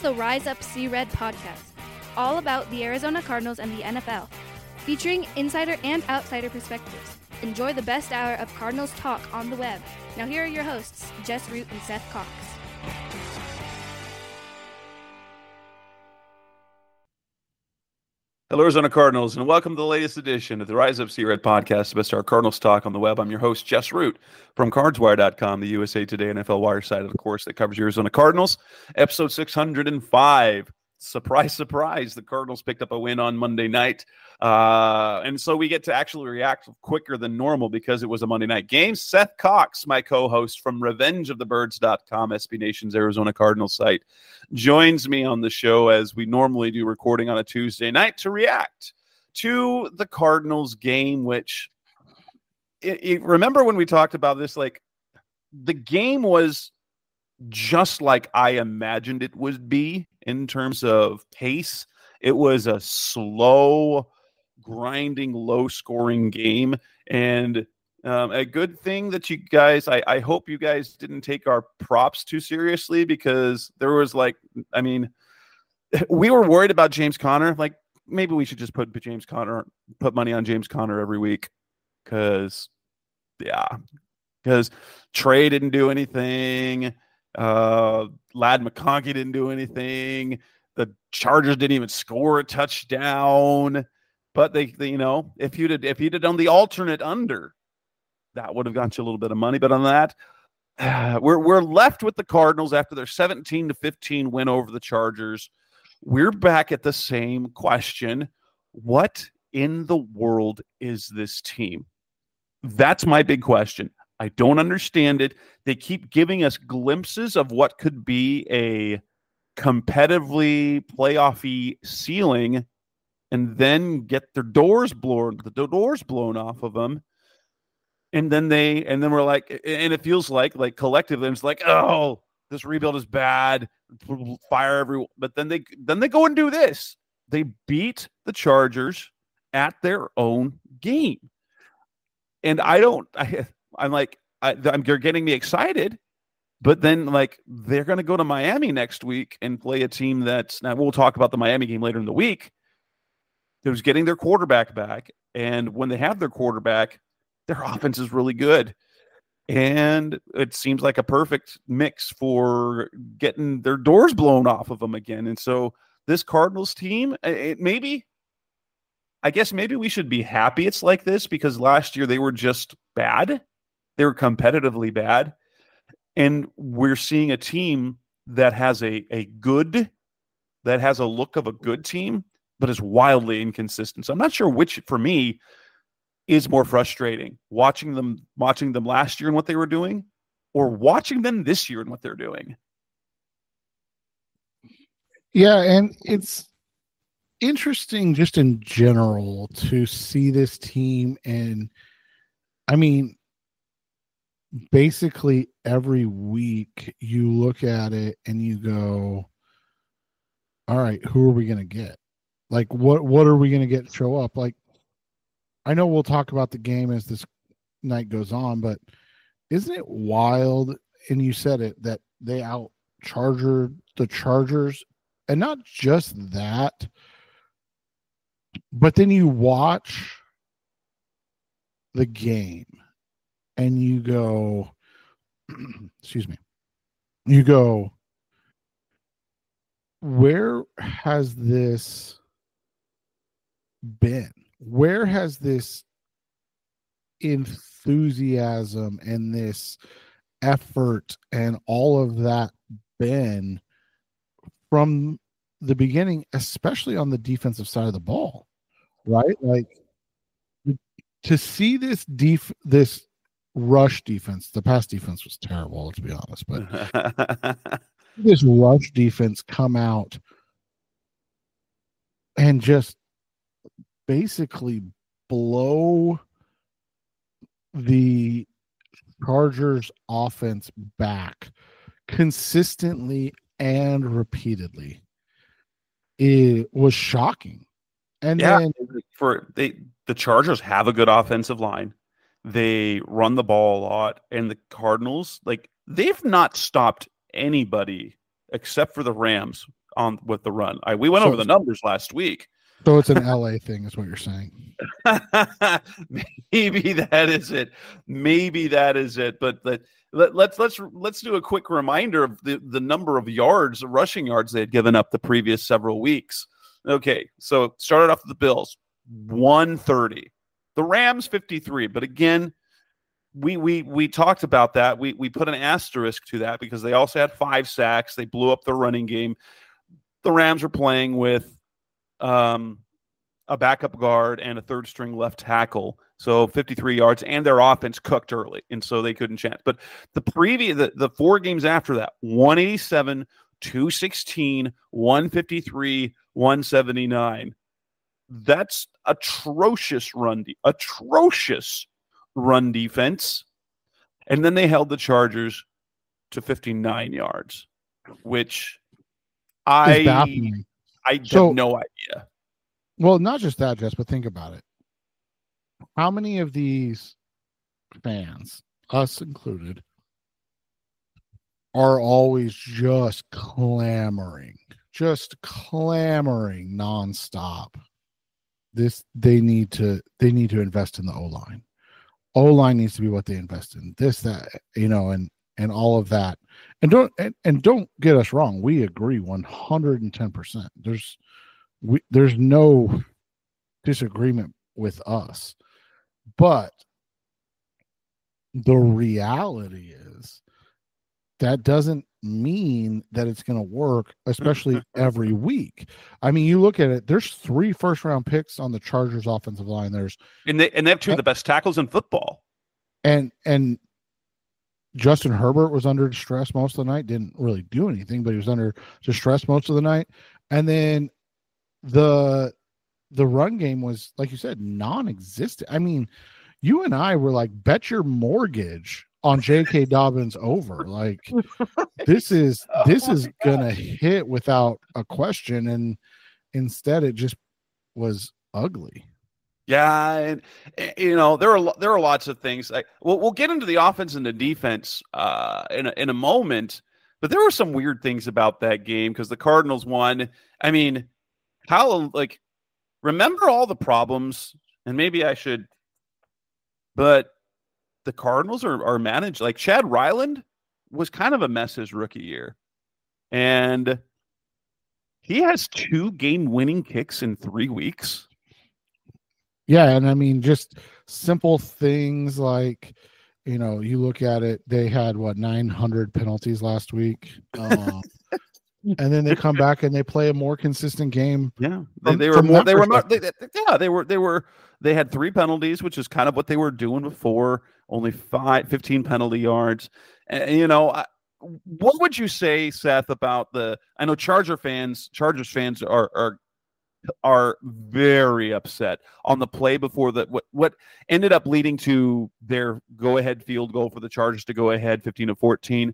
the Rise Up Sea Red podcast, all about the Arizona Cardinals and the NFL, featuring insider and outsider perspectives. Enjoy the best hour of Cardinals talk on the web. Now here are your hosts, Jess Root and Seth Cox. Hello, Arizona Cardinals, and welcome to the latest edition of the Rise Up Sea Red podcast, the best our Cardinals talk on the web. I'm your host, Jess Root, from CardsWire.com, the USA Today NFL Wire site, of course, that covers Arizona Cardinals. Episode 605. Surprise, surprise, the Cardinals picked up a win on Monday night. And so we get to actually react quicker than normal because it was a Monday night game. Seth Cox, my co-host from RevengeOfTheBirds.com, SB Nation's Arizona Cardinals site, joins me on the show as we normally do, recording on a Tuesday night, to react to the Cardinals game, which, remember when we talked about this, like, the game was just like I imagined it would be in terms of pace. It was a slow, grinding, low-scoring game, and a good thing that you guys, I hope you guys didn't take our props too seriously, because there was, like, I mean, we were worried about James Conner. Like, maybe we should just put money on James Conner every week, because Trey didn't do anything. Ladd McConkey didn't do anything. The Chargers didn't even score a touchdown. But they if you'd have done the alternate under, that would have got you a little bit of money. But on that, we're left with the Cardinals after their 17-15 win over the Chargers. We're back at the same question: what in the world is this team? That's my big question. I don't understand it. They keep giving us glimpses of what could be a competitively playoffy ceiling, and then get the doors blown off of them. And then we're like, and it feels like collectively, it's like, oh, this rebuild is bad. Fire everyone. But then they go and do this. They beat the Chargers at their own game. And they're getting me excited, but then, like, they're going to go to Miami next week and play a team that's, now we'll talk about the Miami game later in the week, who's getting their quarterback back. And when they have their quarterback, their offense is really good. And it seems like a perfect mix for getting their doors blown off of them again. And so this Cardinals team, maybe we should be happy it's like this, because last year they were just bad. They were competitively bad. And we're seeing a team that has that has a look of a good team, but is wildly inconsistent. So I'm not sure which, for me, is more frustrating, watching them last year and what they were doing, or watching them this year and what they're doing. Yeah, and it's interesting just in general to see this team. And I mean, basically every week you look at it and you go, all right, who are we going to get? Like, what are we going to get show up? Like, I know we'll talk about the game as this night goes on, but isn't it wild? And you said it, that they out-chargered the Chargers. And not just that, but then you watch the game and you go, excuse me, you go, where has this been? Where has this enthusiasm and this effort and all of that been from the beginning, especially on the defensive side of the ball, right? Like, to see this rush defense, the pass defense was terrible, let's be honest, but this rush defense come out and just basically blow the Chargers offense back consistently and repeatedly, it was shocking. And then the Chargers have a good offensive line. They run the ball a lot, and the Cardinals, like, they've not stopped anybody except for the Rams on with the run. We went over the numbers last week. So it's an LA thing, is what you're saying. Maybe that is it. Maybe that is it. But let's do a quick reminder of the number of yards, rushing yards they had given up the previous several weeks. Okay, so started off with the Bills, 130. The Rams, 53. But again, we talked about that. We put an asterisk to that because they also had 5 sacks. They blew up their running game. The Rams are playing with a backup guard and a third string left tackle. So 53 yards, and their offense cooked early, and so they couldn't chance. But the 4 games after that, 187, 216, 153, 179. That's atrocious run defense. And then they held the Chargers to 59 yards, which I have no idea. Well, not just that, Jess, but think about it. How many of these fans, us included, are always just clamoring nonstop? They need to invest in the O-line. O-line needs to be what they invest in. And all of that. And don't get us wrong. We agree 110%. There's no disagreement with us. But the reality is that doesn't mean that it's going to work, especially every week. I mean, you look at it, there's 3 first-round picks on the Chargers offensive line. And they have 2 of the best tackles in football. And Justin Herbert was under distress most of the night, didn't really do anything, but he was under distress most of the night. And then the run game was, like you said, non-existent. I mean, you and I were like, bet your mortgage on J.K. Dobbins over. Like, this is gonna hit without a question, and instead it just was ugly. Yeah, and there are lots of things. We'll get into the offense and the defense in a moment, but there were some weird things about that game because the Cardinals won. I mean, remember all the problems, and maybe I should, but the Cardinals are managed. Like, Chad Ryland was kind of a mess his rookie year, and he has 2 game-winning kicks in 3 weeks. Yeah, and I mean, just simple things like, you look at it, they had 900 penalties last week. And then they come back and they play a more consistent game. Yeah. They had 3 penalties, which is kind of what they were doing before, only 15 penalty yards. And, what would you say, Seth, about I know Chargers fans are very upset on the play before what ended up leading to their go-ahead field goal for the Chargers to go ahead 15-14,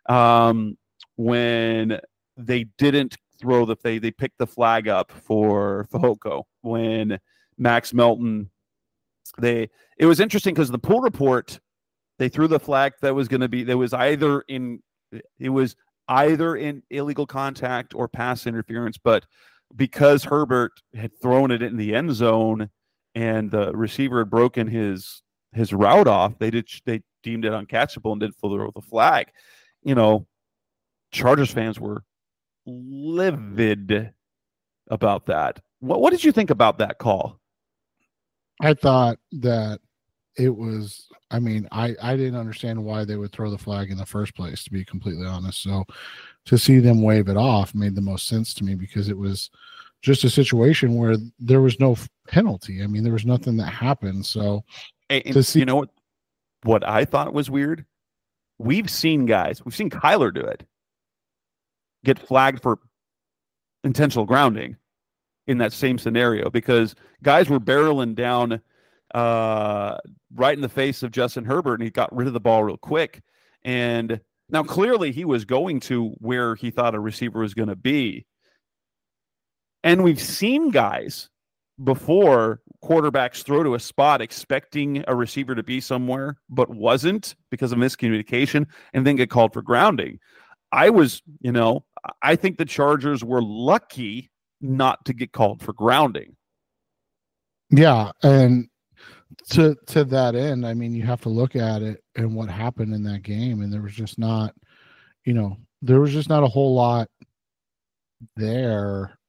when they didn't throw they picked the flag up for Fehoko when Max Melton. It was interesting because the pool report, they threw the flag that was going to be, it was either in illegal contact or pass interference, but because Herbert had thrown it in the end zone and the receiver had broken his route off, they deemed it uncatchable and didn't throw the flag. Chargers fans were livid about that. What did you think about that call? I thought that it was, I didn't understand why they would throw the flag in the first place, to be completely honest. So to see them wave it off made the most sense to me because it was just a situation where there was no penalty. I mean, there was nothing that happened. So to see, what I thought was weird, we've seen Kyler do it, get flagged for intentional grounding in that same scenario because guys were barreling down right in the face of Justin Herbert, and he got rid of the ball real quick. And now clearly he was going to where he thought a receiver was going to be. And we've seen guys before, quarterbacks throw to a spot expecting a receiver to be somewhere, but wasn't because of miscommunication, and then get called for grounding. I was, I think the Chargers were lucky not to get called for grounding. Yeah, and to that end, I mean, you have to look at it and what happened in that game, and there was just not a whole lot there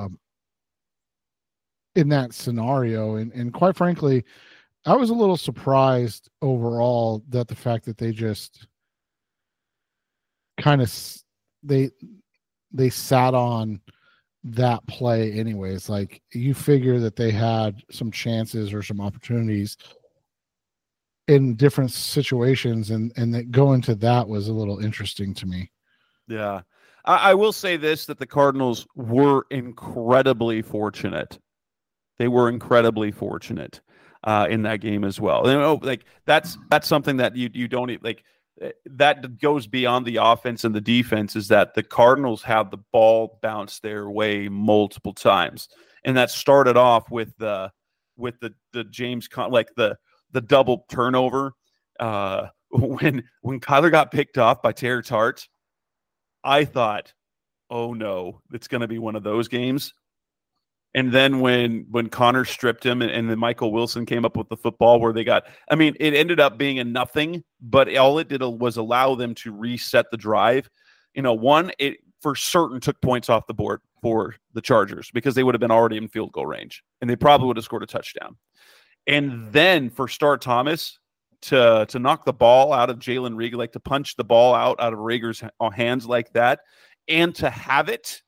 in that scenario, and quite frankly, I was a little surprised overall that the fact that they just kind of they sat on that play anyways. Like, you figure that they had some chances or some opportunities in different situations, and that go into that was a little interesting to me. Yeah. I will say this, that the Cardinals were incredibly fortunate. They were incredibly fortunate in that game as well. Like, that's something that you don't like. That goes beyond the offense and the defense, is that the Cardinals have the ball bounce their way multiple times. And that started off with the James the double turnover when Kyler got picked off by Terry Tart. I thought, oh no, it's going to be one of those games. And then when Connor stripped him and then Michael Wilson came up with the football where it ended up being a nothing, but all it did was allow them to reset the drive. It for certain took points off the board for the Chargers because they would have been already in field goal range and they probably would have scored a touchdown. And then for Star Thomas to knock the ball out of Jalen Reagor, like to punch the ball out of Reagor's hands like that, and to have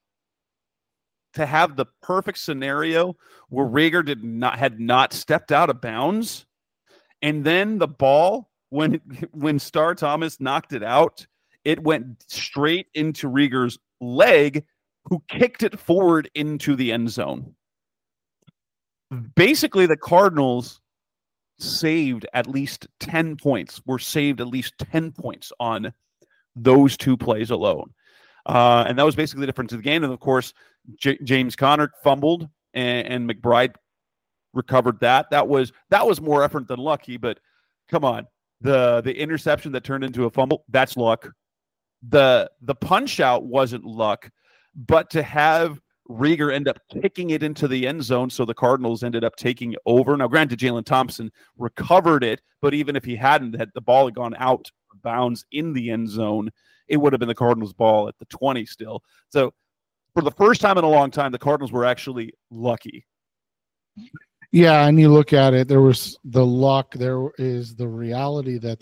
the perfect scenario where Reagor had not stepped out of bounds, and then the ball, when Star Thomas knocked it out, it went straight into Reagor's leg, who kicked it forward into the end zone. Basically, the Cardinals saved at least 10 points. Were saved at least 10 points on those two plays alone. And that was basically the difference of the game. And of course, James Conner fumbled, and McBride recovered that. That was more effort than lucky, but come on. The interception that turned into a fumble, that's luck. The punch out wasn't luck, but to have Reagor end up kicking it into the end zone, so the Cardinals ended up taking over. Now, granted, Jalen Thompson recovered it, but even if he hadn't, had the ball had gone out of bounds in the end zone, it would have been the Cardinals' ball at the 20 still. So for the first time in a long time, the Cardinals were actually lucky. Yeah, and you look at it, there was the luck, there is the reality that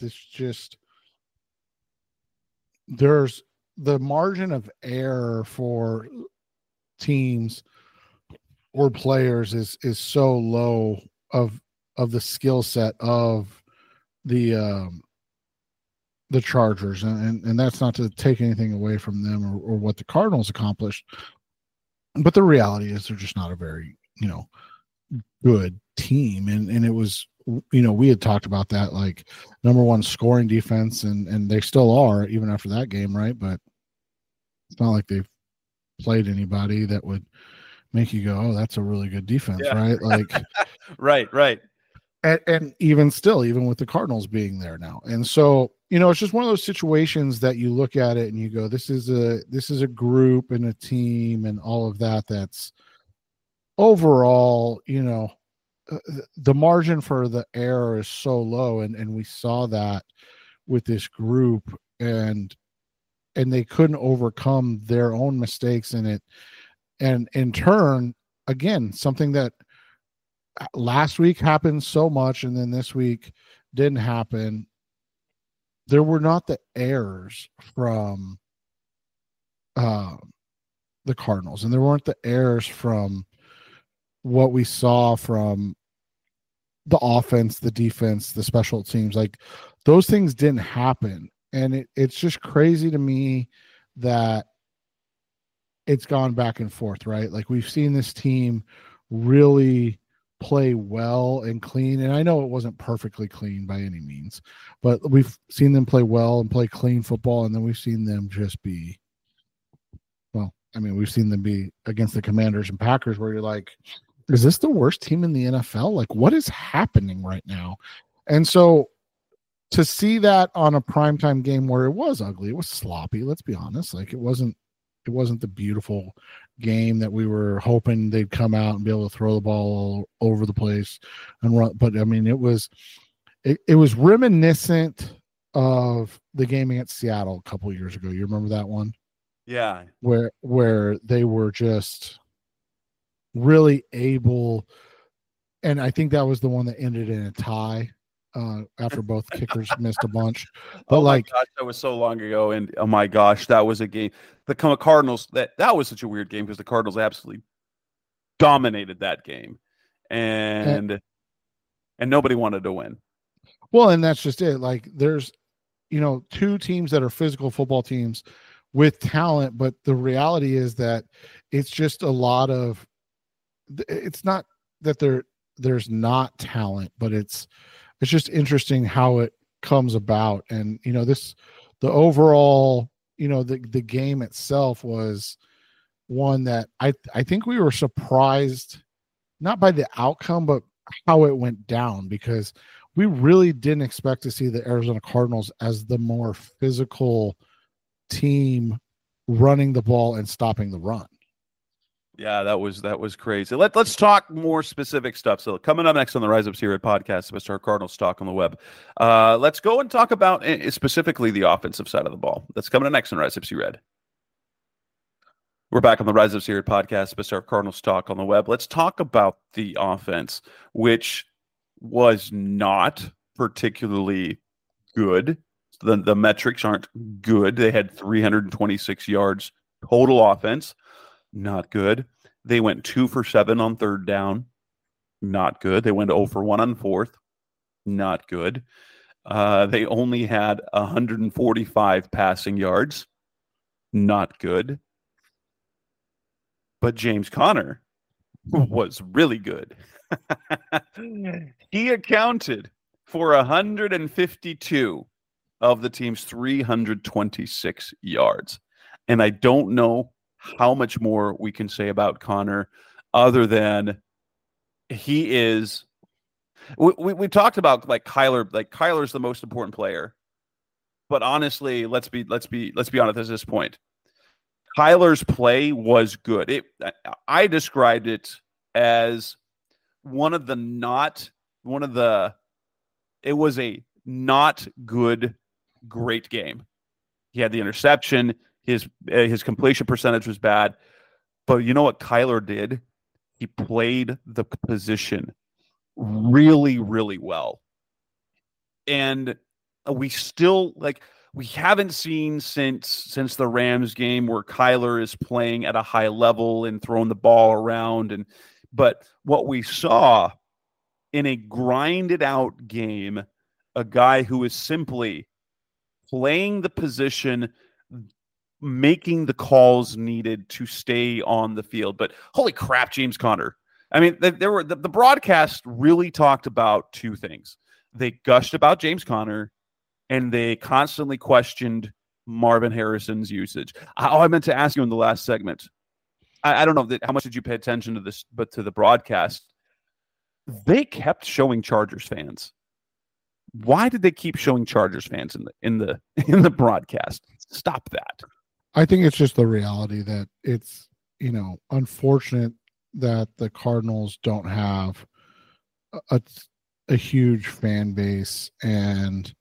there's the margin of error for teams or players is so low of the skill set of the Chargers, and that's not to take anything away from them or what the Cardinals accomplished, but the reality is they're just not a very good team, and it was we had talked about that, like, number one scoring defense, and they still are even after that game, right? But it's not like they've played anybody that would make you go, oh, that's a really good defense, yeah. Right? Like, right. And even still, even with the Cardinals being there now, and so it's just one of those situations that you look at it and you go, this is a group and a team and all of that. That's overall, the margin for the error is so low, and we saw that with this group, and they couldn't overcome their own mistakes in it. And in turn, again, something that last week happened so much, and then this week didn't happen. There were not the errors from the Cardinals, and there weren't the errors from what we saw from the offense, the defense, the special teams. Like, those things didn't happen. And it's just crazy to me that it's gone back and forth, right? Like, we've seen this team really play well and clean. And I know it wasn't perfectly clean by any means, but we've seen them play well and play clean football. And then we've seen them just be, we've seen them be against the Commanders and Packers, where you're like, is this the worst team in the NFL? Like, what is happening right now? And so to see that on a primetime game where it was ugly, it was sloppy, let's be honest. Like, it wasn't the beautiful game that we were hoping they'd come out and be able to throw the ball all over the place and run. But I mean, it was reminiscent of the game against Seattle a couple of years ago. You remember that one? Yeah. Where they were just really able, and I think that was the one that ended in a tie after both kickers missed a bunch. But oh my gosh, that was so long ago, and oh my gosh, that was a game. The Cardinals, that was such a weird game because the Cardinals absolutely dominated that game, and nobody wanted to win. Well, and that's just it. Like, there's, two teams that are physical football teams with talent, but the reality is that it's just a lot of, it's not that there's not talent, but it's just interesting how it comes about. And, the overall, the game itself was one that I think we were surprised, not by the outcome, but how it went down, because we really didn't expect to see the Arizona Cardinals as the more physical team running the ball and stopping the run. Yeah, that was crazy. Let's talk more specific stuff. So coming up next on the Rise Up Series podcast, Mr. Cardinals talk on the web. Let's go and talk about specifically the offensive side of the ball. That's coming up next on Rise Up Series. We're back on the Rise Up Series podcast, Mr. Cardinals talk on the web. Let's talk about the offense, which was not particularly good. The metrics aren't good. They had 326 yards total offense. Not good. They went 2 for 7 on third down. Not good. They went 0 for 1 on fourth. Not good. They only had 145 passing yards. Not good. But James Conner was really good. He accounted for 152 of the team's 326 yards. And I don't know how much more we can say about Conner other than he is. We talked about like Kyler. Like, Kyler's the most important player, but honestly, let's be honest at this point. Kyler's play was good. I described it as it was a not good, great game. He had the interception. His completion percentage was bad. But you know what Kyler did? He played the position really, really well. And we haven't seen since the Rams game where Kyler is playing at a high level and throwing the ball around. But what we saw in a grinded out game, a guy who is simply playing the position, making the calls needed to stay on the field. But holy crap, James Conner. I mean, the broadcast really talked about two things. They gushed about James Conner, and they constantly questioned Marvin Harrison's usage. I meant to ask you in the last segment. I don't know how much did you pay attention to this, but to the broadcast, they kept showing Chargers fans. Why did they keep showing Chargers fans in the broadcast? Stop that. I think it's just the reality that it's, unfortunate that the Cardinals don't have a huge fan base, and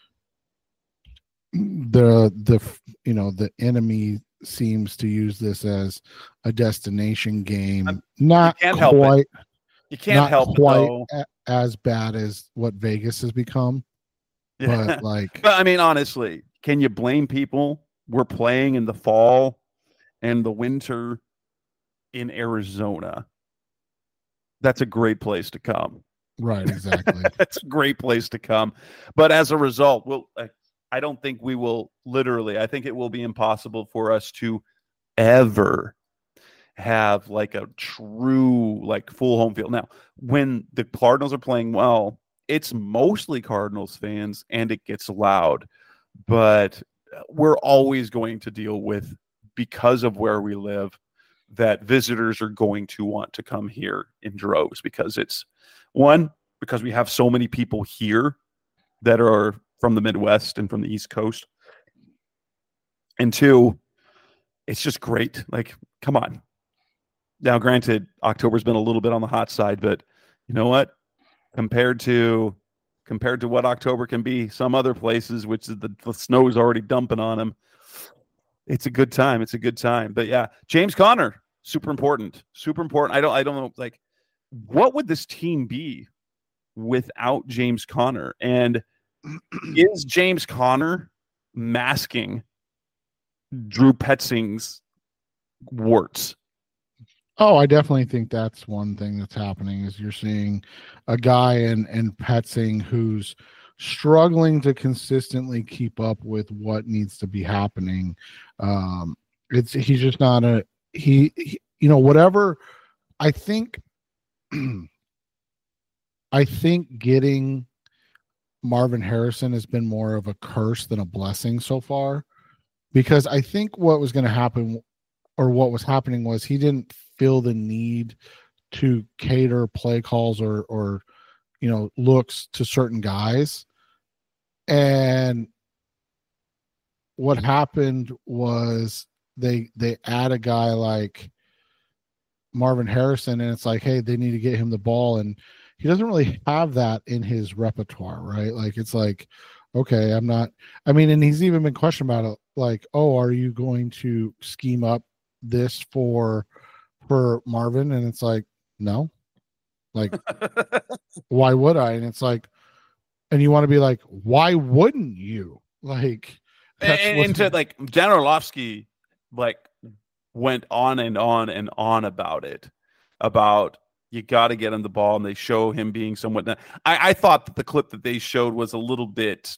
the enemy seems to use this as a destination game. Not quite. You can't help quite as bad as what Vegas has become. Yeah. But I mean, honestly, can you blame people? We're playing in the fall and the winter in Arizona. That's a great place to come. Right, exactly. That's a great place to come. But as a result, I don't think we will I think it will be impossible for us to ever have like a true, like, full home field. Now, when the Cardinals are playing well, it's mostly Cardinals fans and it gets loud, but we're always going to deal with, because of where we live, that visitors are going to want to come here in droves, because because we have so many people here that are from the Midwest and from the East Coast. And two, it's just great. Like, come on. Now, granted, October's been a little bit on the hot side, but you know what? Compared to what October can be, some other places, which is the snow is already dumping on them, it's a good time. It's a good time. But yeah, James Conner, super important. Super important. I don't know, like, what would this team be without James Conner? And is James Conner masking Drew Petzing's warts? Oh, I definitely think that's one thing that's happening is you're seeing a guy in Petzing who's struggling to consistently keep up with what needs to be happening. He's just not he whatever. I think getting Marvin Harrison has been more of a curse than a blessing so far, because I think what was going to happen, or what was happening, was he didn't feel the need to cater play calls or looks to certain guys. And what happened was they add a guy like Marvin Harrison, and it's like, hey, they need to get him the ball, and he doesn't really have that in his repertoire, right? Like, it's like, okay, and he's even been questioned about it, like, oh, are you going to scheme up this for Marvin? And it's like, no. Like, why would I? And it's like, and you want to be like, why wouldn't you? Like, like, Dan Orlovsky, like, went on and on and on about it, about you got to get him the ball, and they show him being somewhat. I thought that the clip that they showed was a little bit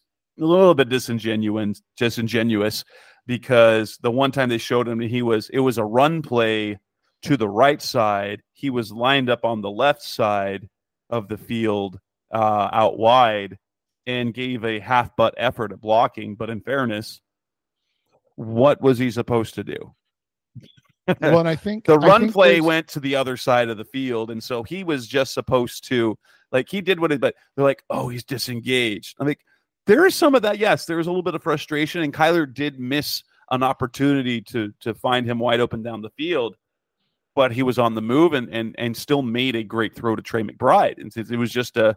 disingenuous, because the one time they showed him, it was a run play to the right side. He was lined up on the left side of the field, out wide, and gave a half-butt effort at blocking. But in fairness, what was he supposed to do? Well, and I think the run play went to the other side of the field, and so he was just supposed to, like, he did but they're like, oh, he's disengaged. I'm like, there is some of that. Yes, there was a little bit of frustration, and Kyler did miss an opportunity to find him wide open down the field, but he was on the move and still made a great throw to Trey McBride. And it was just a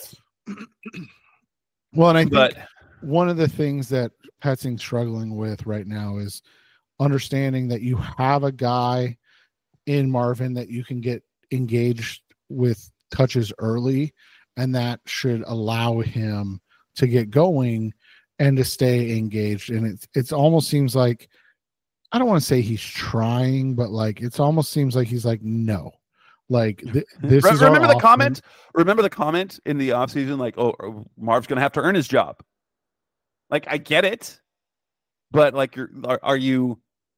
well, and I think one of the things that Petzing's struggling with right now is understanding that you have a guy in Marvin that you can get engaged with touches early, and that should allow him to get going and to stay engaged. And it almost seems like, I don't want to say he's trying, but like, it almost seems like he's like, no, like this is remember the comment. Remember the comment in the offseason, like, oh, Marv's going to have to earn his job. Like, I get it, but like, are you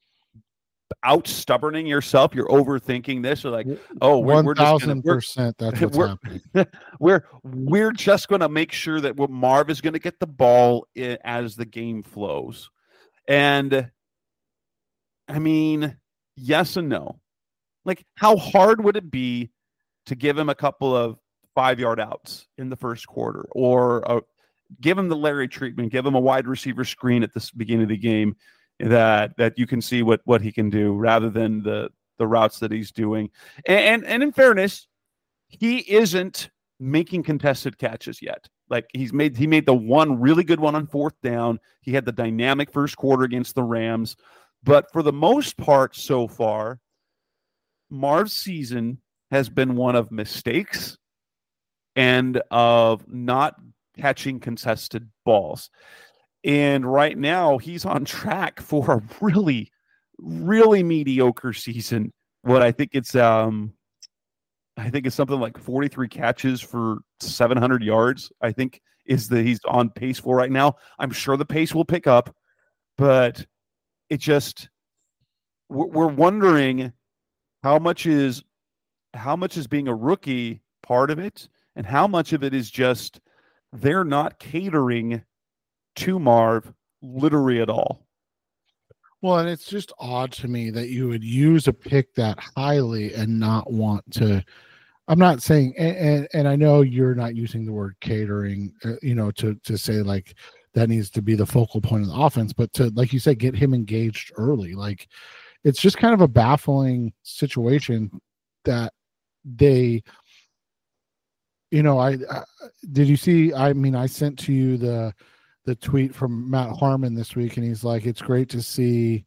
out stubborning yourself? You're overthinking this, or like, oh, we're 1,000%. That's what's happening. we're just going to make sure that Marv is going to get the ball as the game flows. And I mean, yes and no. Like, how hard would it be to give him a couple of 5-yard outs in the first quarter, or give him the Larry treatment, give him a wide receiver screen at the beginning of the game, that you can see what he can do, rather than the routes that he's doing. And in fairness, he isn't making contested catches yet. Like, he made the one really good one on 4th down. He had the dynamic first quarter against the Rams. But for the most part so far, Marv's season has been one of mistakes and of not catching contested balls. And right now, he's on track for a really, really mediocre season. I think it's something like 43 catches for 700 yards. I think he's on pace for right now. I'm sure the pace will pick up, but we're wondering how much is being a rookie part of it, and how much of it is just they're not catering to Marv literally at all. Well, and it's just odd to me that you would use a pick that highly and not want to. I'm not saying, and I know you're not using the word catering, to say like that needs to be the focal point of the offense. But to, like you said, get him engaged early. Like, it's just kind of a baffling situation that they, I did you see, I sent to you the tweet from Matt Harmon this week, and he's like, it's great to see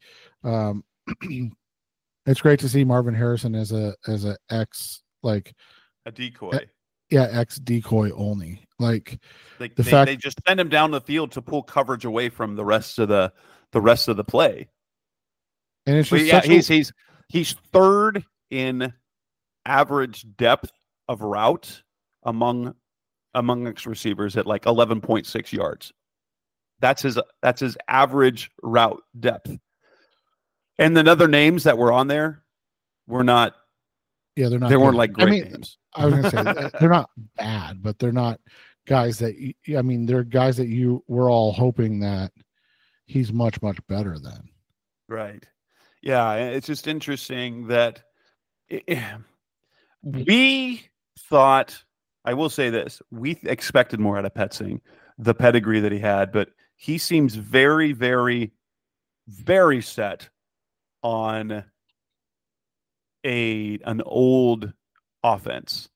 it's great to see Marvin Harrison as a ex, like a decoy. Ex decoy only. Like, they just send him down the field to pull coverage away from the rest of the play. And it's just he's third in average depth of route among receivers at like 11.6 yards. That's his average route depth. And the other names that were on there were not. Yeah, they're not. They weren't like great names. I was going to say they're not bad, but they're not guys that. They're guys that you were all hoping that he's much, much better than. Right. Yeah, it's just interesting that we thought. I will say this: we expected more out of Petzing, the pedigree that he had, but he seems very, very, very set on an old offense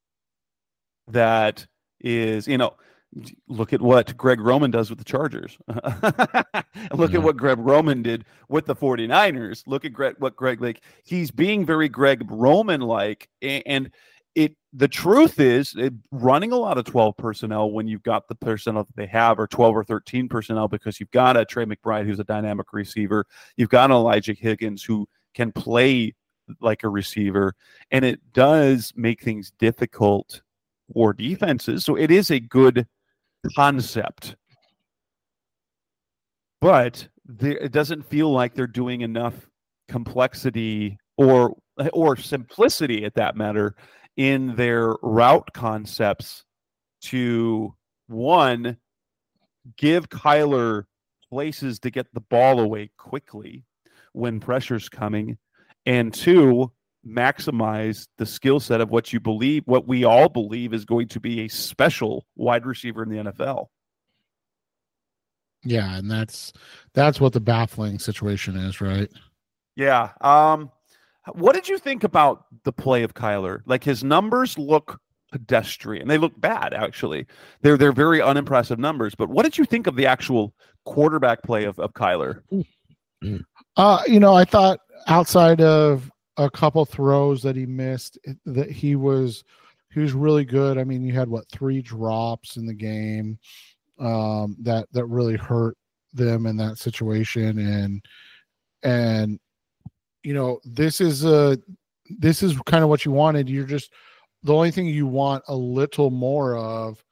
that is, look at what Greg Roman does with the Chargers. Look at what Greg Roman did with the 49ers. Look at what Greg, he's being very Greg Roman-like. And the truth is, running a lot of 12 personnel when you've got the personnel that they have, or 12 or 13 personnel, because you've got a Trey McBride who's a dynamic receiver. You've got an Elijah Higgins who can play like a receiver, and it does make things difficult for defenses. So it is a good concept, but it doesn't feel like they're doing enough complexity or simplicity, at that matter, in their route concepts to, one, give Kyler places to get the ball away quickly when pressure's coming, and two, maximize the skill set of what we all believe is going to be a special wide receiver in the NFL. Yeah, and that's what the baffling situation is, right? Yeah. What did you think about the play of Kyler? Like, his numbers look pedestrian. They look bad, actually. They're very unimpressive numbers. But what did you think of the actual quarterback play of Kyler? I thought outside of a couple throws that he missed, that he was really good. I mean, you had 3 drops in the game that really hurt them in that situation, and this is kind of what you wanted. You're just, the only thing you want a little more of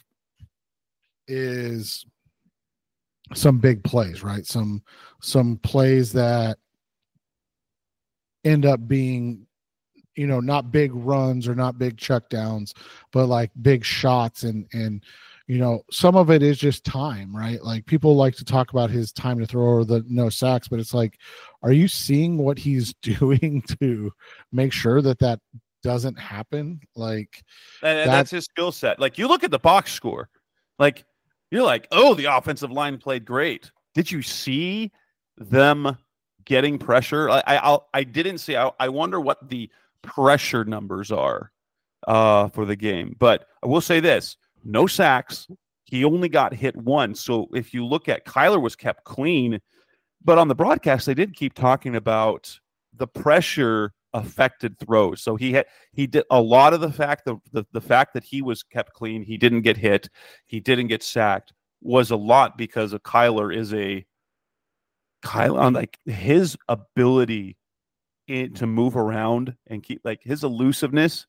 is some big plays, right? Some plays that end up being, not big runs or not big checkdowns, but like big shots. And some of it is just time, right? Like, people like to talk about his time to throw or the no sacks, but it's like, are you seeing what he's doing to make sure that doesn't happen? Like, and that's his skill set. Like, you look at the box score, like, you're like, oh, the offensive line played great. Did you see them getting pressure? I didn't see. I wonder what the pressure numbers are for the game. But I will say this: no sacks. He only got hit once. So if you look at, Kyler was kept clean. But on the broadcast, they did keep talking about the pressure affected throws. So he did a lot of the fact that he was kept clean, he didn't get hit, he didn't get sacked, was a lot because of Kyler, like his ability to move around and keep, like, his elusiveness.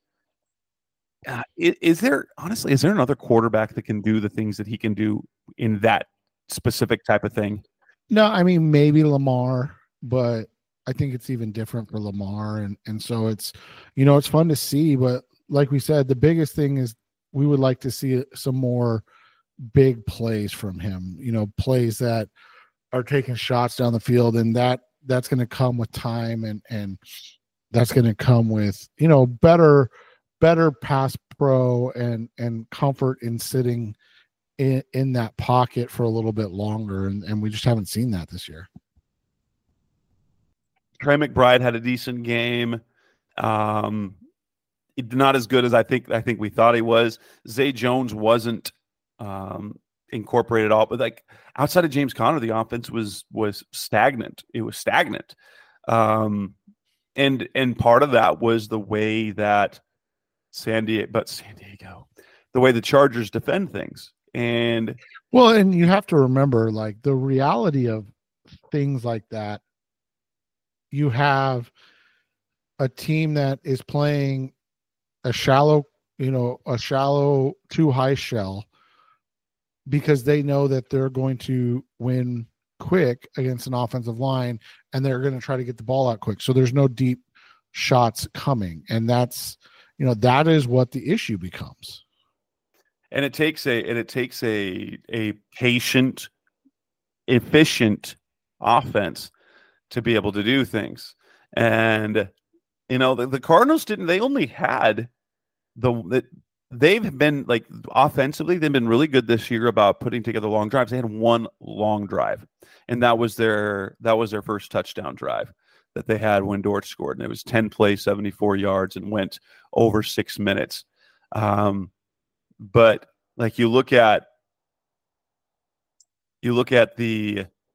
Is there another quarterback that can do the things that he can do in that specific type of thing? No, I mean, maybe Lamar, but I think it's even different for Lamar. And so it's, it's fun to see, but like we said, the biggest thing is we would like to see some more big plays from him, plays that are taking shots down the field, and that's going to come with time, and that's going to come with, better pass pro and comfort in sitting in that pocket for a little bit longer, and we just haven't seen that this year. Trey McBride had a decent game. Not as good as I think we thought he was. Zay Jones wasn't incorporated at all, but like outside of James Conner, the offense was stagnant. It was stagnant. And part of that was the way that San Diego, the way the Chargers defend things. And you have to remember, like, the reality of things like that. You have a team that is playing a shallow too high shell because they know that they're going to win quick against an offensive line, and they're going to try to get the ball out quick. So there's no deep shots coming. And that is what the issue becomes. And it takes a patient, efficient offense to be able to do things. And the Cardinals they only had they've been, like, offensively, they've been really good this year about putting together long drives. They had one long drive, and that was their first touchdown drive that they had when Dortch scored, and it was 10 plays, 74 yards, and went over 6 minutes. But like you look at the,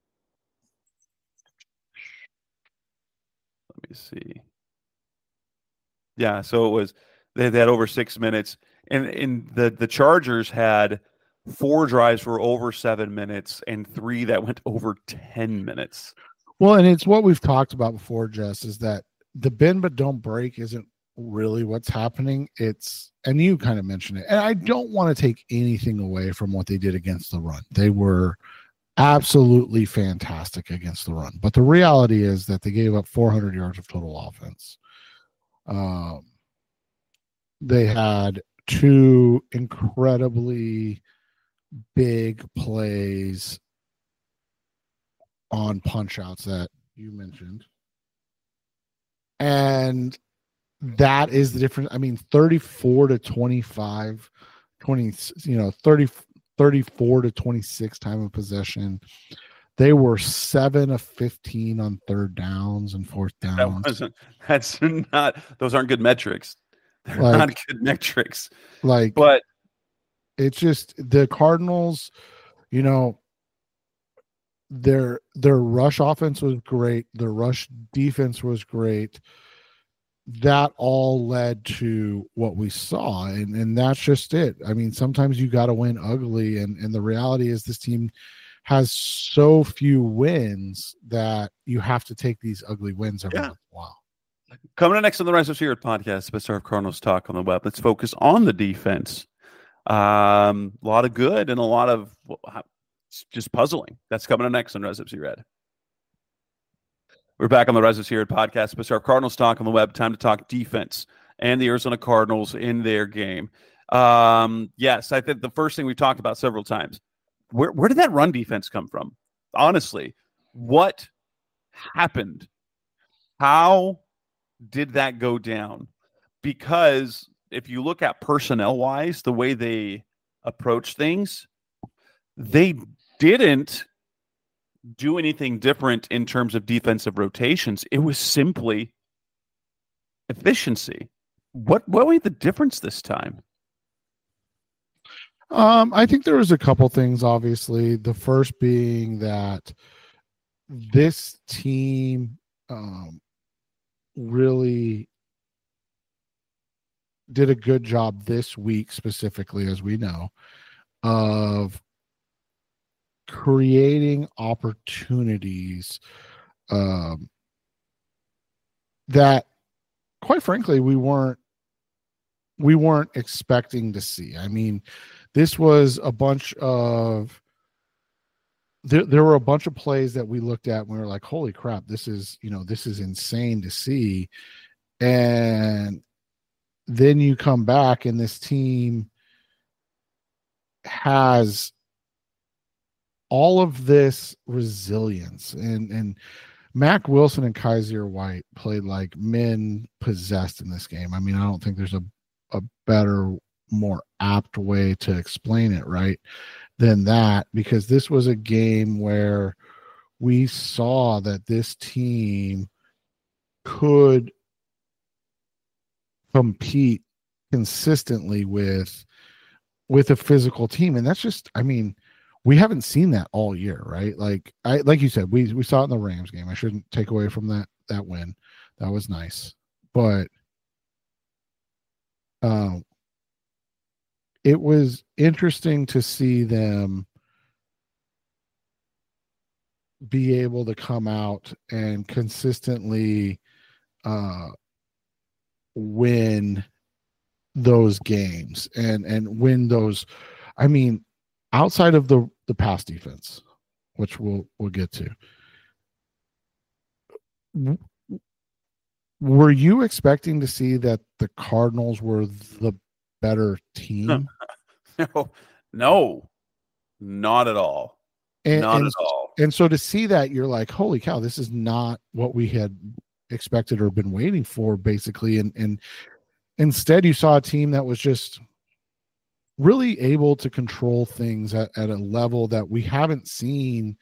let me see. Yeah, so it was they had over 6 minutes, and the Chargers had 4 drives for over 7 minutes and 3 that went over 10 minutes. Well, and it's what we've talked about before, Jess, is that the bend but don't break isn't really what's happening. And you kind of mentioned it, and I don't want to take anything away from what they did against the run. They were absolutely fantastic against the run, but the reality is that they gave up 400 yards of total offense. They had 2 incredibly big plays on punch outs that you mentioned. And that is the difference. I mean, 34 to 25, 34 to 26 time of possession. They were 7 of 15 on third downs and fourth downs. Those aren't good metrics. They're not good metrics. But it's just the Cardinals, their rush offense was great. Their rush defense was great. That all led to what we saw. And that's just it. I mean, sometimes you got to win ugly. And the reality is this team has so few wins that you have to take these ugly wins every once in a while. Coming up next on the Rise of Spirit podcast, Best of Cardinals Talk on the Web. Let's focus on the defense. A lot of good and a lot of just puzzling. That's coming up next on Rise of Spirit. We're back on the Rise of Spirit podcast, Best of Cardinals Talk on the Web. Time to talk defense and the Arizona Cardinals in their game. Yes, I think the first thing we talked about several times. Where did that run defense come from? Honestly, what happened? How did that go down? Because if you look at personnel-wise, the way they approach things, they didn't do anything different in terms of defensive rotations. It was simply efficiency. What was the difference this time? I think there was a couple things, obviously. The first being that this team really did a good job this week, specifically, as we know, of creating opportunities that, quite frankly, we weren't expecting to see. I mean, this was a bunch of there were a bunch of plays that we looked at and we were like, holy crap, this is insane to see. And then you come back and this team has all of this resilience, and Mack Wilson and Kaiser White played like men possessed in this game. I mean, I don't think there's a better more apt way to explain it, right, than that, because this was a game where we saw that this team could compete consistently with a physical team. And that's just, I mean, we haven't seen that all year, right? Like you said, we saw it in the Rams game. I shouldn't take away from that win. That was nice. But it was interesting to see them be able to come out and consistently win those games and win those. I mean, outside of the pass defense, which we'll get to, were you expecting to see that the Cardinals were the better team? No, not at all. Not at all. And so to see that, you're like, holy cow, this is not what we had expected or been waiting for, basically. And instead, you saw a team that was just really able to control things at a level that we haven't seen.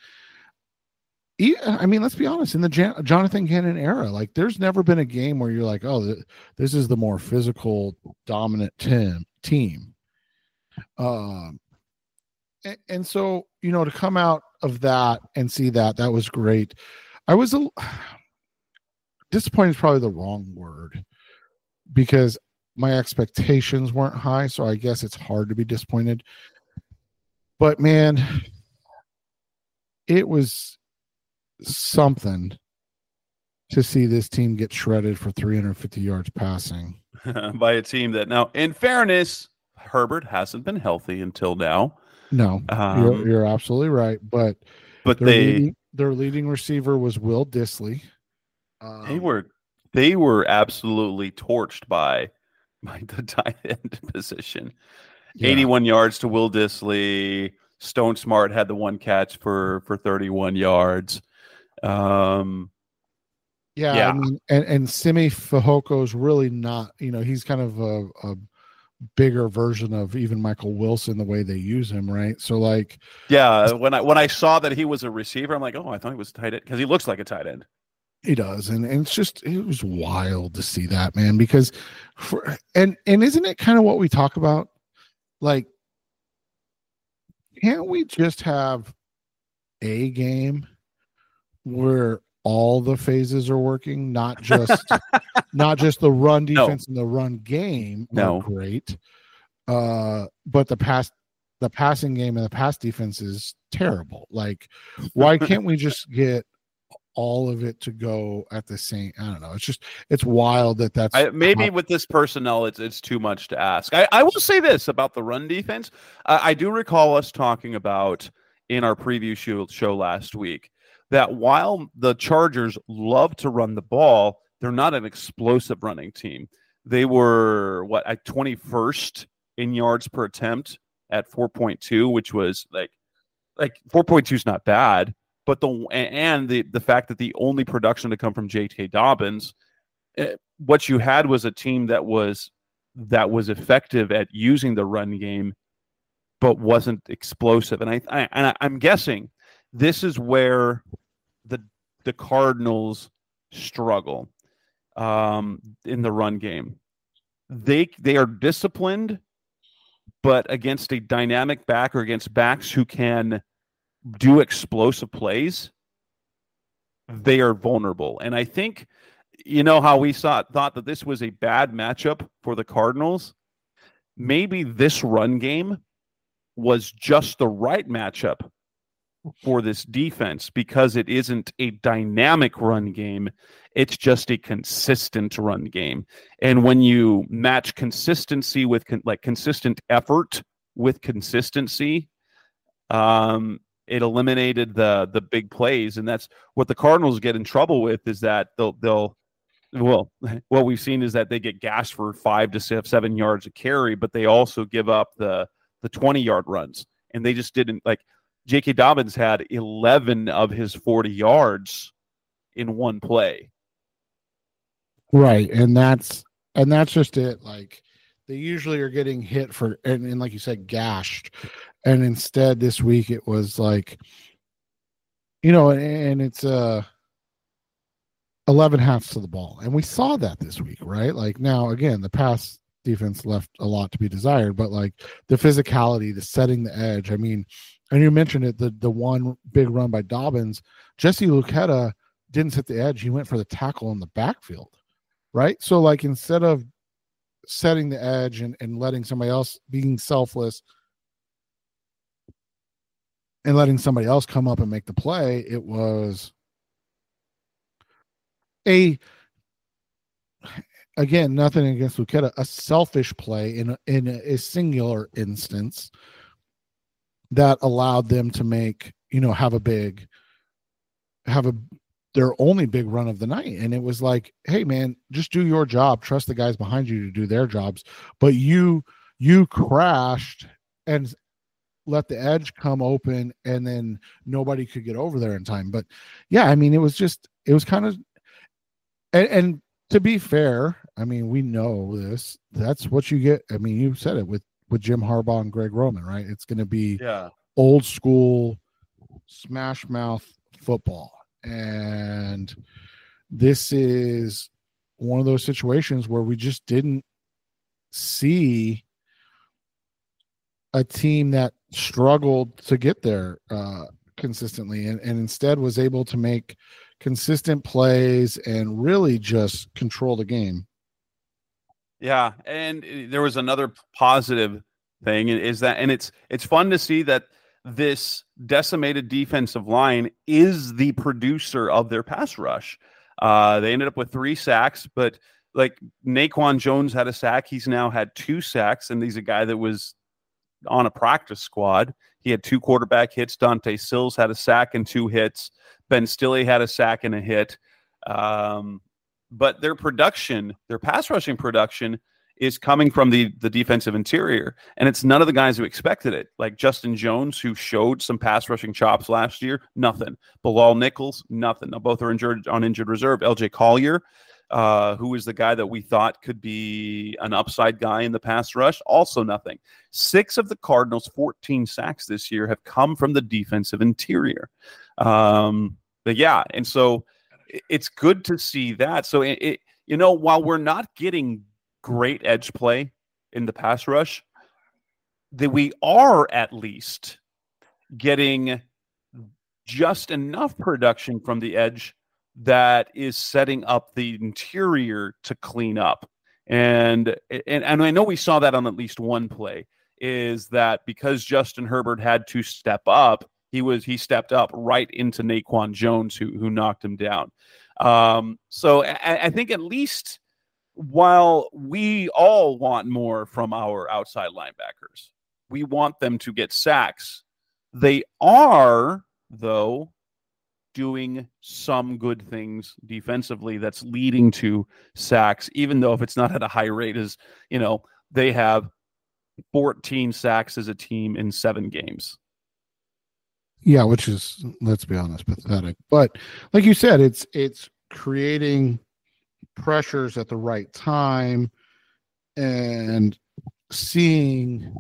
I mean, let's be honest, in the Jonathan Gannon era, like, there's never been a game where you're like, oh, this is the more physical, dominant team. And so, you know, to come out of that and see that was great. I was disappointed is probably the wrong word, because my expectations weren't high. So I guess it's hard to be disappointed. But man, it was something to see this team get shredded for 350 yards passing by a team that, now, in fairness, Herbert hasn't been healthy until now. No, you're absolutely right. But their leading receiver was Will Dissly. They were absolutely torched by the tight end position. Yeah. 81 yards to Will Dissly. Stone Smart had the one catch for 31 yards. I mean, and Simi Fajoko's really not, you know, he's kind of a bigger version of even Michael Wilson, the way they use him, right? So, like, yeah, when I saw that he was a receiver, I'm like, oh, I thought he was a tight end, because he looks like a tight end. He does, and it's just, it was wild to see that, man, because and isn't it kind of what we talk about? Like, can't we just have a game where all the phases are working, not just the run defense and the run game are great, but the passing game and the pass defense is terrible. Like, why can't we just get all of it to go at the same? I don't know. It's wild that's maybe with this personnel, it's too much to ask. I will say this about the run defense. I do recall us talking about in our preview show last week that while the Chargers love to run the ball, they're not an explosive running team. They were at 21st in yards per attempt at 4.2, which was like 4.2 is not bad. But the fact that the only production to come from J.K. Dobbins, what you had was a team that was effective at using the run game, but wasn't explosive. And I'm guessing this is where the Cardinals struggle in the run game. They are disciplined, but against a dynamic back or against backs who can do explosive plays, they are vulnerable. And I think, you know how we thought that this was a bad matchup for the Cardinals? Maybe this run game was just the right matchup for this defense, because it isn't a dynamic run game. It's just a consistent run game. And when you match consistency with consistent effort with consistency, it eliminated the big plays. And that's what the Cardinals get in trouble with, is that what we've seen is that they get gashed for 5 to 7 yards a carry, but they also give up the 20-yard runs. And they just didn't, like, J.K. Dobbins had 11 of his 40 yards in one play. Right. And that's just it. Like, They usually are getting hit for, and like you said, gashed. And instead this week it was like, and it's 11 halves to the ball. And we saw that this week, right? Like now, again, the pass defense left a lot to be desired, but like the physicality, the setting the edge. I mean, and you mentioned it, the one big run by Dobbins, Jesse Luketa didn't set the edge. He went for the tackle in the backfield, right? So like instead of setting the edge and letting somebody else, being selfless and letting somebody else come up and make the play, it was again, nothing against Luketa, a selfish play in a singular instance that allowed them to make, have their only big run of the night. And it was like, hey man, just do your job. Trust the guys behind you to do their jobs. But you crashed and let the edge come open, and then nobody could get over there in time. But yeah, I mean, it was kind of, and to be fair, I mean, we know this, that's what you get. I mean, you said it with Jim Harbaugh and Greg Roman, right? It's going to be old school smash mouth football. And this is one of those situations where we just didn't see a team that struggled to get there consistently, and instead was able to make consistent plays and really just control the game. Yeah, and there was another positive thing is that, and it's fun to see that this decimated defensive line is the producer of their pass rush. They ended up with 3 sacks, but like Naquan Jones had a sack. He's now had 2 sacks, and he's a guy that was on a practice squad. He had 2 quarterback hits. Dante Sills had a sack and 2 hits. Ben Stille had a sack and a hit. But their production, their pass rushing production, is coming from the defensive interior. And it's none of the guys who expected it. Like Justin Jones, who showed some pass rushing chops last year, nothing. Bilal Nichols, nothing. Now both are on injured reserve. LJ Collier, who is the guy that we thought could be an upside guy in the pass rush, also nothing. 6 of the Cardinals' 14 sacks this year have come from the defensive interior. But yeah, and so it's good to see that. So while we're not getting great edge play in the pass rush, that we are at least getting just enough production from the edge that is setting up the interior to clean up. And I know we saw that on at least one play, is that because Justin Herbert had to step up, he stepped up right into Naquan Jones, who knocked him down. So I think at least, while we all want more from our outside linebackers, we want them to get sacks. They are, though, doing some good things defensively that's leading to sacks, even though if it's not at a high rate, as they have 14 sacks as a team in 7 games. Yeah, which is, let's be honest, pathetic. But like you said, it's creating pressures at the right time and seeing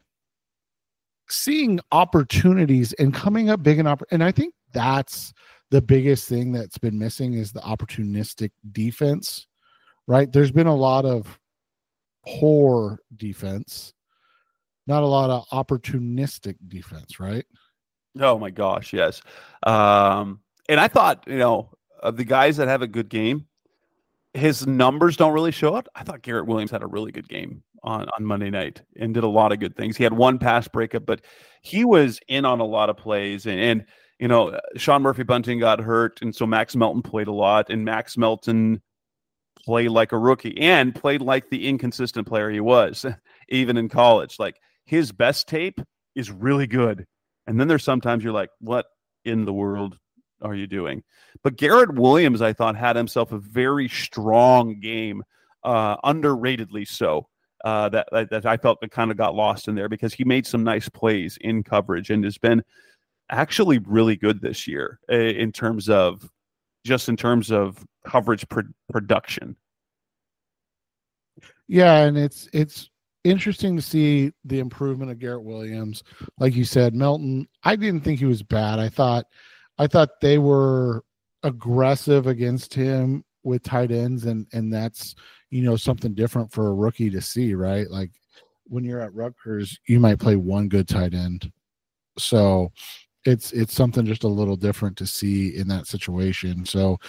opportunities and coming up big and I think that's the biggest thing that's been missing, is the opportunistic defense, right? There's been a lot of poor defense, not a lot of opportunistic defense, right? Oh my gosh, yes. And I thought, of the guys that have a good game, his numbers don't really show it. I thought Garrett Williams had a really good game on Monday night and did a lot of good things. He had 1 pass breakup, but he was in on a lot of plays. And Sean Murphy-Bunting got hurt, and so Max Melton played a lot, and Max Melton played like a rookie and played like the inconsistent player he was, even in college. Like, his best tape is really good. And then there's sometimes you're like, what in the world are you doing? But Garrett Williams, I thought, had himself a very strong game, underratedly so, that I felt that kind of got lost in there, because he made some nice plays in coverage and has been actually really good this year in terms of coverage production. Yeah, and it's interesting to see the improvement of Garrett Williams. Like you said, Melton, I didn't think he was bad. I thought they were aggressive against him with tight ends, and that's something different for a rookie to see, right? Like when you're at Rutgers, you might play one good tight end. So it's something just a little different to see in that situation. So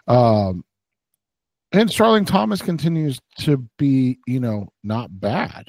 and Starling Thomas continues to be, not bad.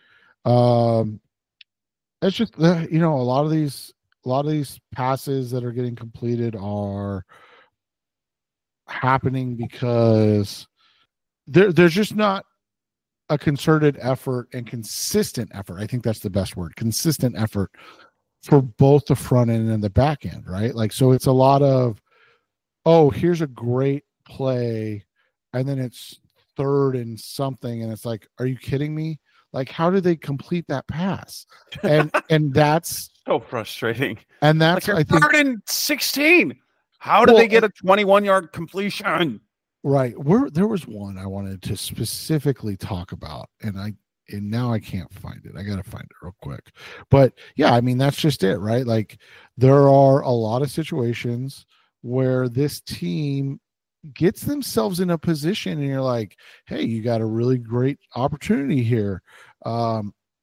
It's just a lot of these passes that are getting completed are happening because there's just not a concerted effort and consistent effort. I think that's the best word, consistent effort for both the front end and the back end, right? Like, so it's a lot of, oh, here's a great play, and then it's third and something, and it's like, are you kidding me? Like, how did they complete that pass? And that's so frustrating. And that's, like, I think, third and 16. How did they get a 21-yard completion? Right. There was one I wanted to specifically talk about, and now I can't find it. I got to find it real quick. But yeah, I mean, that's just it, right? Like, there are a lot of situations where this team gets themselves in a position and you're like, hey, you got a really great opportunity here. Oh,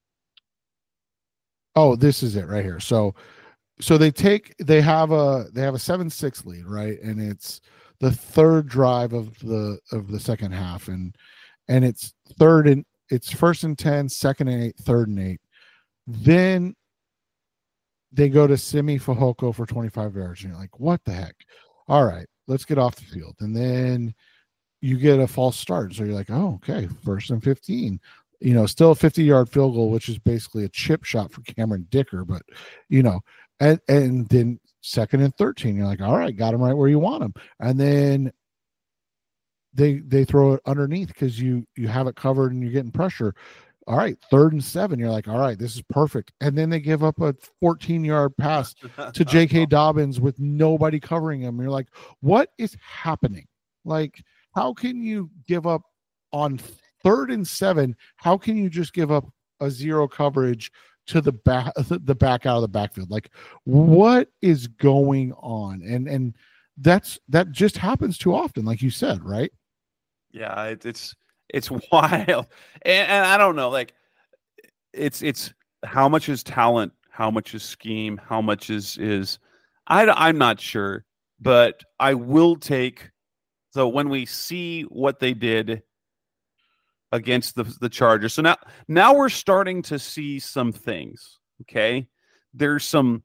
this is it right here. So they have a 7-6 lead, right? And it's the third drive of the second half, and it's first and 10, second and 8, third and 8. Then they go to Simi Fehoko for 25 yards, and you're like, what the heck? All right, let's get off the field. And then you get a false start. So you're like, oh, okay, first and 15. Still a 50-yard field goal, which is basically a chip shot for Cameron Dicker. But, and then second and 13, you're like, all right, got him right where you want him. And then they throw it underneath because you have it covered and you're getting pressure. All right, third and 7, you're like, all right, this is perfect. And then they give up a 14-yard pass to J.K. Dobbins with nobody covering him. You're like, what is happening? Like, how can you give up on third and 7? How can you just give up a zero coverage to the back out of the backfield? Like, what is going on? And that just happens too often, like you said, right? Yeah, it's wild, and I don't know, like, it's how much is talent, how much is scheme, how much is I'm not sure, but I will take. So when we see what they did against the Chargers, so now we're starting to see some things. Okay, there's some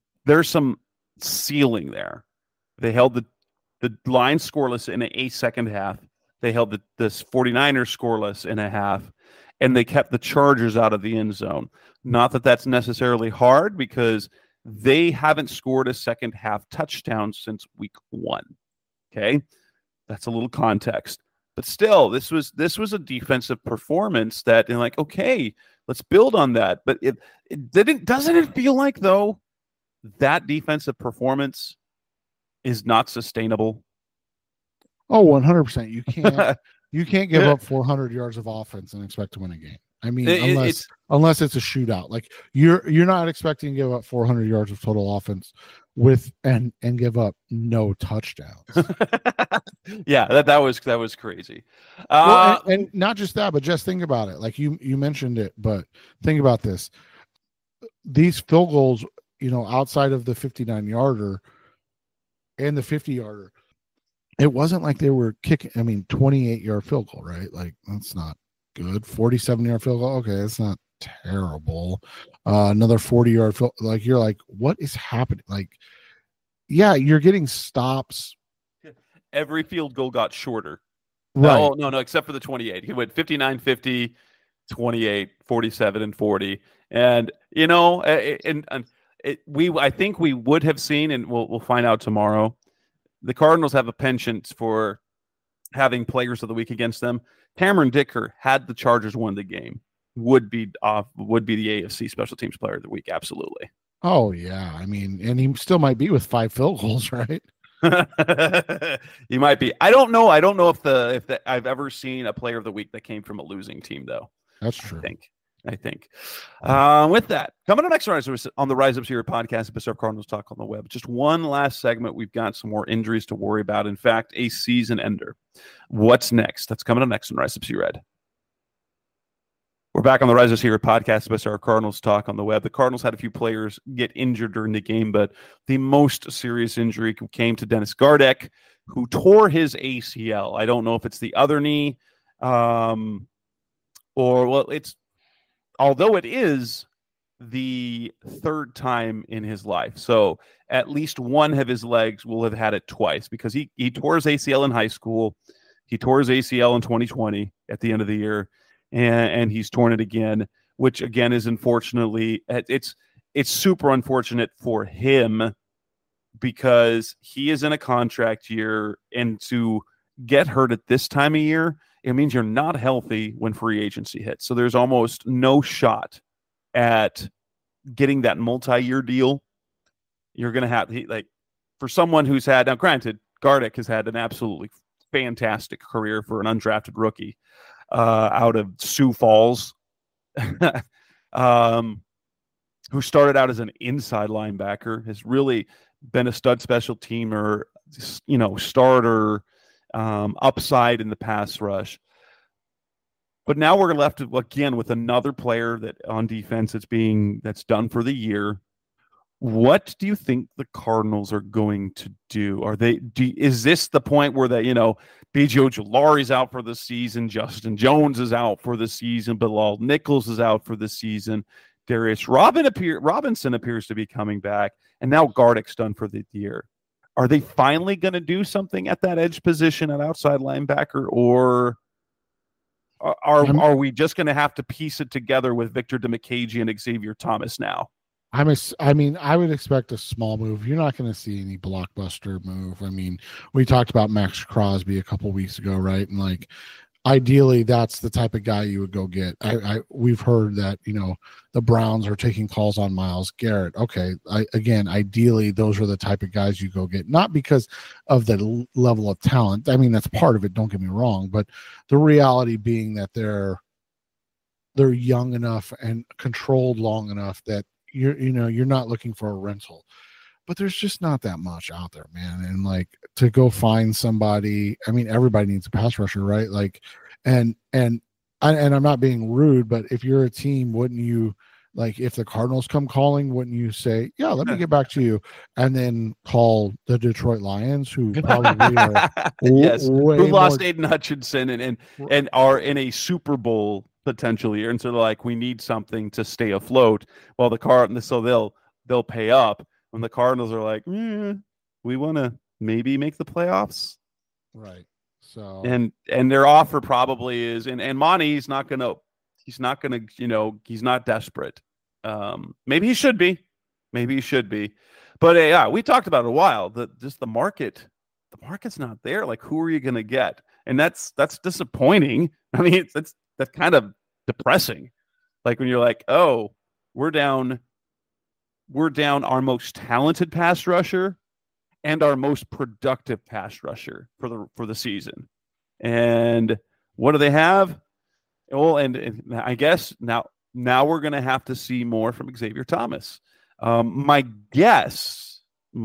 ceiling there. They held the line scoreless in a second half. They held the 49ers scoreless in a half, and they kept the Chargers out of the end zone. Not that that's necessarily hard, because they haven't scored a second half touchdown since week 1. Okay, that's a little context, but still, this was a defensive performance that, and like, okay, let's build on that. But doesn't it feel like, though, that defensive performance is not sustainable? Oh, 100%. You can't give up 400 yards of offense and expect to win a game. I mean, unless it's a shootout. Like, you're not expecting to give up 400 yards of total offense and give up no touchdowns. Yeah, that was crazy. Well, and not just that, but just think about it. Like, you mentioned it, but think about this. These field goals, outside of the 59-yarder and the 50-yarder, it wasn't like they were kicking. I mean, 28-yard field goal, right? Like, that's not good. 47-yard field goal, okay, that's not terrible. Another 40-yard field, like, you're like, what is happening? Like, yeah, you're getting stops. Every field goal got shorter. Right. No, except for the 28. He went 59, 50, 28, 47, and 40. And I think we would have seen, and we'll find out tomorrow, the Cardinals have a penchant for having players of the week against them. Cameron Dicker, had the Chargers won the game, would be the AFC Special Teams Player of the Week. Absolutely. Oh, yeah. I mean, and he still might be with 5 field goals, right? He might be. I don't know. I don't know if I've ever seen a player of the week that came from a losing team, though. That's true. I think. With that, coming up next on the Rise Up Here podcast, episode of Cardinals Talk on the Web. Just one last segment. We've got some more injuries to worry about. In fact, a season ender. What's next? That's coming up next on Rise Up Here Red. We're back on the Rise Up Here podcast, episode of Cardinals Talk on the Web. The Cardinals had a few players get injured during the game, but the most serious injury came to Dennis Gardeck, who tore his ACL. I don't know if it's the other knee, although it is the third time in his life. So at least one of his legs will have had it twice, because he tore his ACL in high school. He tore his ACL in 2020 at the end of the year, and he's torn it again, which again is unfortunately, it's super unfortunate for him, because he is in a contract year, and to get hurt at this time of year, it means you're not healthy when free agency hits. So there's almost no shot at getting that multi-year deal. You're going to have, for someone who's had, now granted, Gardeck has had an absolutely fantastic career for an undrafted rookie out of Sioux Falls, who started out as an inside linebacker, has really been a stud special teamer, starter, upside in the pass rush. But now we're left again with another player that on defense that's done for the year. What do you think the Cardinals are going to do? Is this the point where B.J. Ojulari's out for the season, Justin Jones is out for the season, Bilal Nichols is out for the season, Darius Robinson appears to be coming back, and now Gardeck's done for the year? Are they finally going to do something at that edge position at outside linebacker, or are we just going to have to piece it together with Victor Dimukeje and Xavier Thomas now? I would expect a small move. You're not going to see any blockbuster move. I mean, we talked about Max Crosby a couple weeks ago, right? And ideally, that's the type of guy you would go get. We've heard that the Browns are taking calls on Myles Garrett. Okay, ideally, those are the type of guys you go get, not because of the level of talent. I mean, that's part of it. Don't get me wrong, but the reality being that they're young enough and controlled long enough that you're not looking for a rental. But there's just not that much out there, man. And to go find somebody, I mean, everybody needs a pass rusher, right? And I'm not being rude, but if you're a team, wouldn't you, if the Cardinals come calling, wouldn't you say, yeah, let me get back to you, and then call the Detroit Lions, who probably are who lost Aiden Hutchinson and are in a Super Bowl potential year, and so they're like, we need something to stay afloat. Well, so they'll pay up. When the Cardinals are like, we want to maybe make the playoffs, right? So and their offer probably is, and Monty, he's not gonna, he's not desperate. Maybe he should be, but we talked about it a while. The market's not there. Who are you gonna get? And that's disappointing. I mean, that's kind of depressing. When you're like, oh, we're down our most talented pass rusher and our most productive pass rusher for the season. And what do they have? Well, and I guess now we're going to have to see more from Xavier Thomas. My guess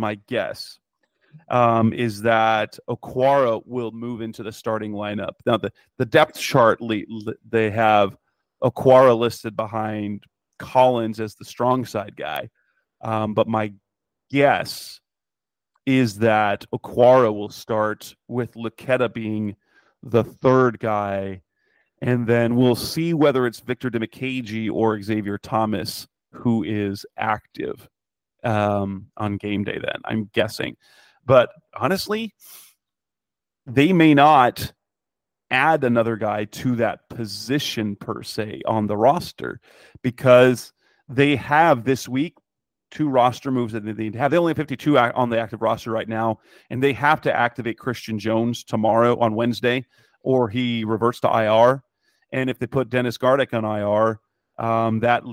is that Okwara will move into the starting lineup. Now, the depth chart, they have Okwara listed behind Collins as the strong side guy. But my guess is that Okwara will start with Luketa being the third guy, and then we'll see whether it's Victor Dimukeje or Xavier Thomas who is active on game day then, I'm guessing. But honestly, they may not add another guy to that position per se on the roster, because they have this week 2 roster moves that they have. They only have 52 on the active roster right now, and they have to activate Christian Jones tomorrow on Wednesday, or he reverts to IR. And if they put Dennis Gardeck on IR, that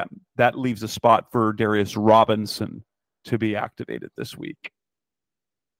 leaves a spot for Darius Robinson to be activated this week.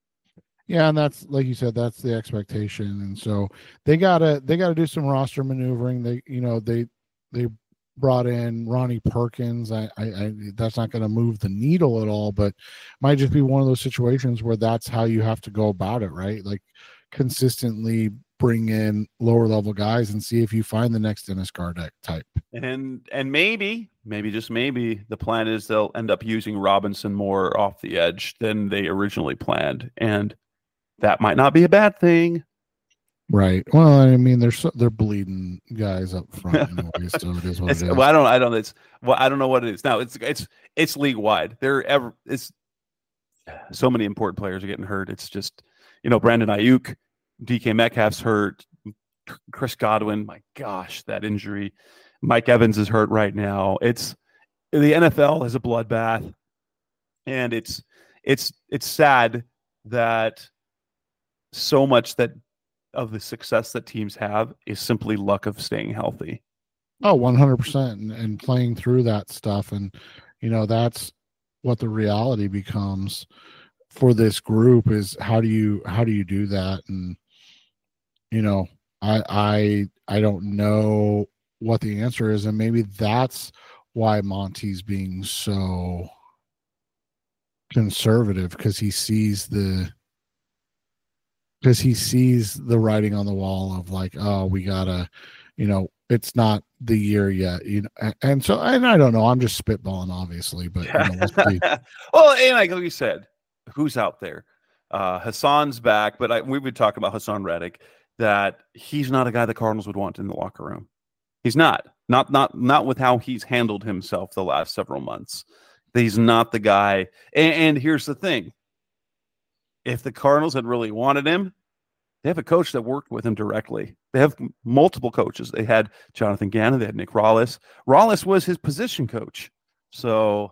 Yeah, and that's like you said, that's the expectation, and so they gotta do some roster maneuvering. They brought in Ronnie Perkins. I that's not going to move the needle at all, but might just be one of those situations where that's how you have to go about it, right? Like consistently bring in lower level guys and see if you find the next Dennis Gardeck type. And maybe just maybe the plan is they'll end up using Robinson more off the edge than they originally planned, and that might not be a bad thing. Right. Well, I mean, they're bleeding guys up front anyway, so it is what it is. Well, I don't know what it is now. It's league wide. It's so many important players are getting hurt. It's just, Brandon Ayuk, DK Metcalf's hurt, Chris Godwin. My gosh, that injury. Mike Evans is hurt right now. The NFL is a bloodbath, and it's sad that so much of the success that teams have is simply luck of staying healthy. Oh, 100%. And playing through that stuff. And, that's what the reality becomes for this group is how do you do that? And, I don't know what the answer is. And maybe that's why Monty's being so conservative, because he sees the writing on the wall of like, oh, we gotta, it's not the year yet, and I don't know. I'm just spitballing, obviously, but we'll see. Well, and like you said, who's out there? Hassan's back, but we've been talking about Hassan Reddick, that he's not a guy the Cardinals would want in the locker room. He's not with how he's handled himself the last several months. He's not the guy. And here's the thing. If the Cardinals had really wanted him, they have a coach that worked with him directly. They have multiple coaches. They had Jonathan Gannon. They had Nick Rallis. Rallis was his position coach. So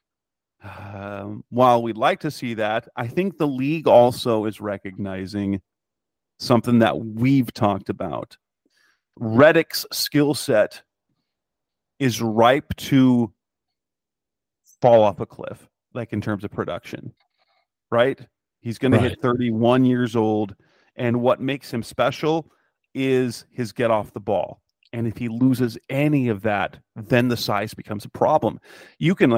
while we'd like to see that, I think the league also is recognizing something that we've talked about. Reddick's skill set is ripe to fall off a cliff, like in terms of production, right? He's going to hit 31 years old, and what makes him special is his get off the ball. And if he loses any of that, then the size becomes a problem. You can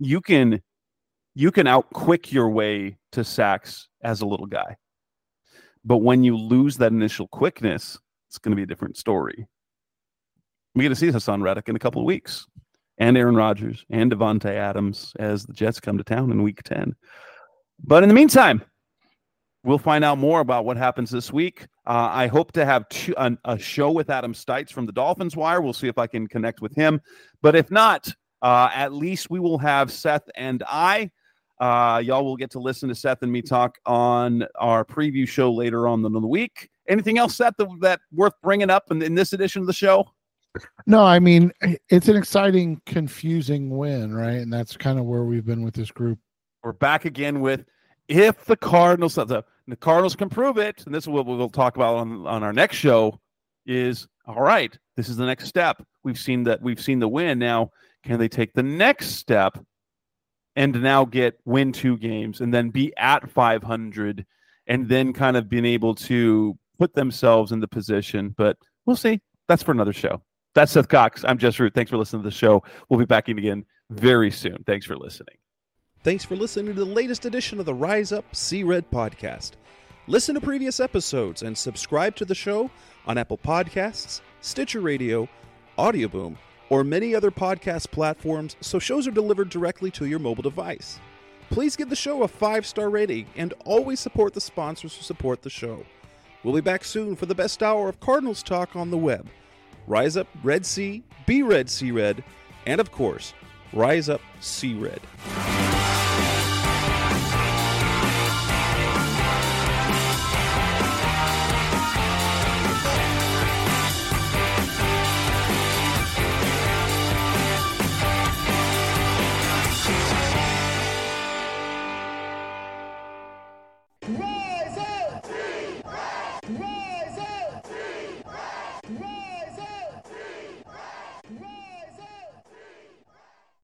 out-quick your way to sacks as a little guy. But when you lose that initial quickness, it's going to be a different story. We're going to see Hassan Reddick in a couple of weeks, and Aaron Rodgers and Devontae Adams as the Jets come to town in Week 10. But in the meantime, we'll find out more about what happens this week. I hope to have a show with Adam Stites from the Dolphins Wire. We'll see if I can connect with him. But if not, at least we will have Seth and I. Y'all will get to listen to Seth and me talk on our preview show later on in the week. Anything else, Seth, that worth bringing up in this edition of the show? No, I mean, it's an exciting, confusing win, right? And that's kind of where we've been with this group. We're back again with if the Cardinals, the Cardinals can prove it, and this is what we'll talk about on our next show, is all right, this is the next step. We've seen the win. Now, can they take the next step and now win 2 games and then be at 500 and then kind of being able to put themselves in the position? But we'll see. That's for another show. That's Seth Cox. I'm Jess Root. Thanks for listening to the show. We'll be back in again very soon. Thanks for listening. Thanks for listening to the latest edition of the Rise Up, See Red podcast. Listen to previous episodes and subscribe to the show on Apple Podcasts, Stitcher Radio, Audioboom, or many other podcast platforms so shows are delivered directly to your mobile device. Please give the show a 5-star rating and always support the sponsors who support the show. We'll be back soon for the best hour of Cardinals talk on the web. Rise Up, Red Sea, Be Red, See Red, and of course, Rise Up, See Red.